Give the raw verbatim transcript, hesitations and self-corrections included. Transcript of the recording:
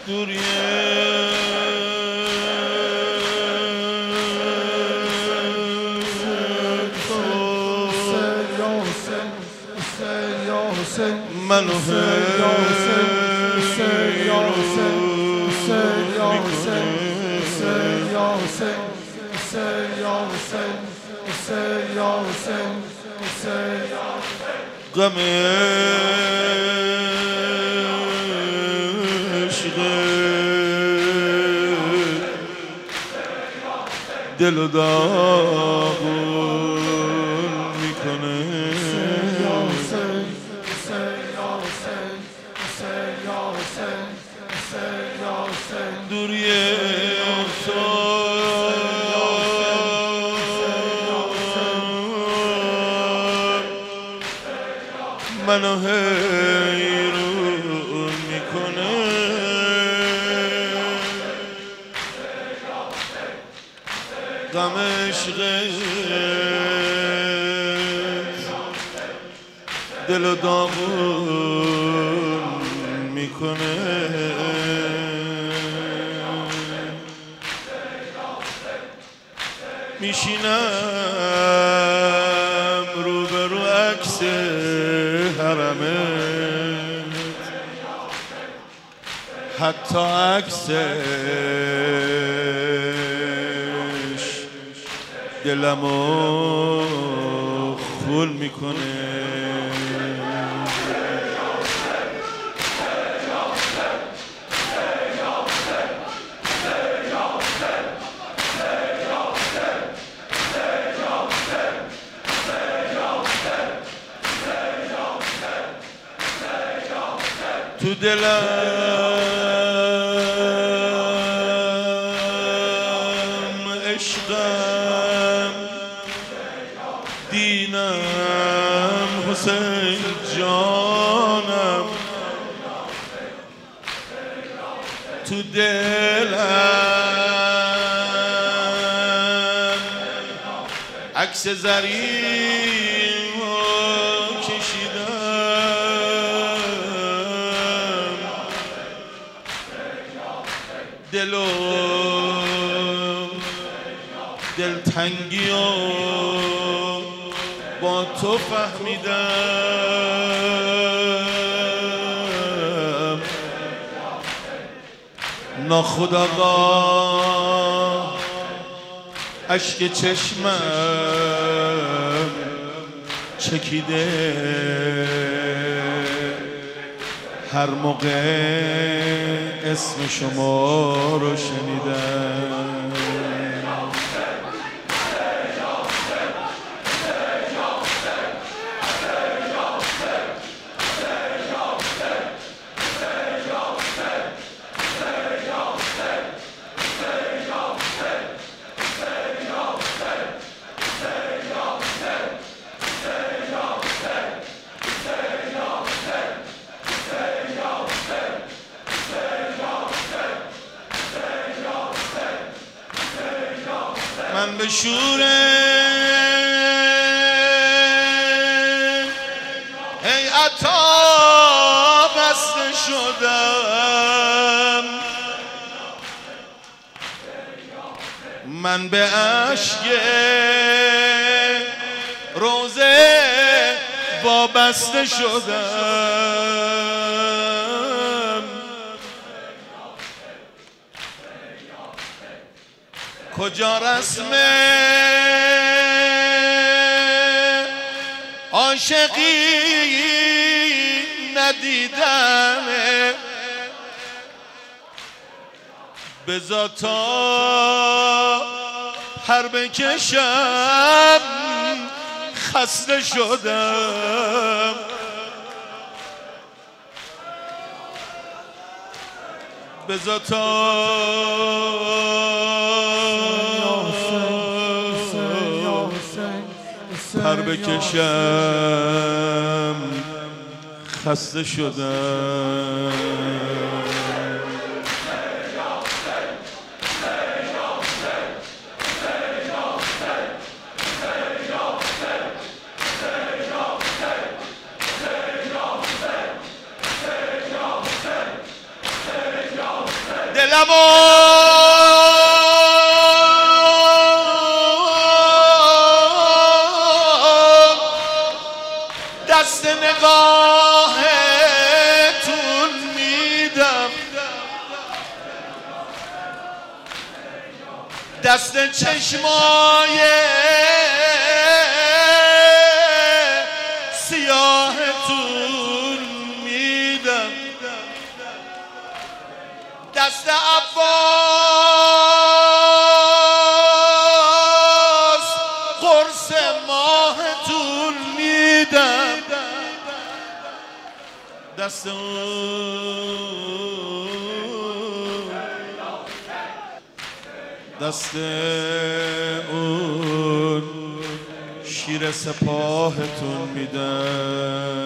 دوریه منو غم عشق دل و داغون میکنه دوریه منو حیرون میکنه غم عشقت دل و داغون میکنه میشینم رو به رو عکس حرمت حتی عکسش دلمو خول میکنه تو دلم عشقم دینم حسین جانم تو دلم عکس زرین دل و دلتنگی و با تو فهمیدم ناخودآگاه اشک چشمم چکیده هر موقع اسم شما رو شنیدم من به شور هیئتا بسته شدم من به اشک روزه وابسته شدم کجا رسم عاشقی ندیدم بذار تا پر بکشم خسته شدم بذار تا پر بکشم خسته شدم دست نگاهتون میدم، دست چشمای سیاهتون میدم، دست عباس قرص ماهتون میدم، دست اون دست اون شیر سپاهتون میدم.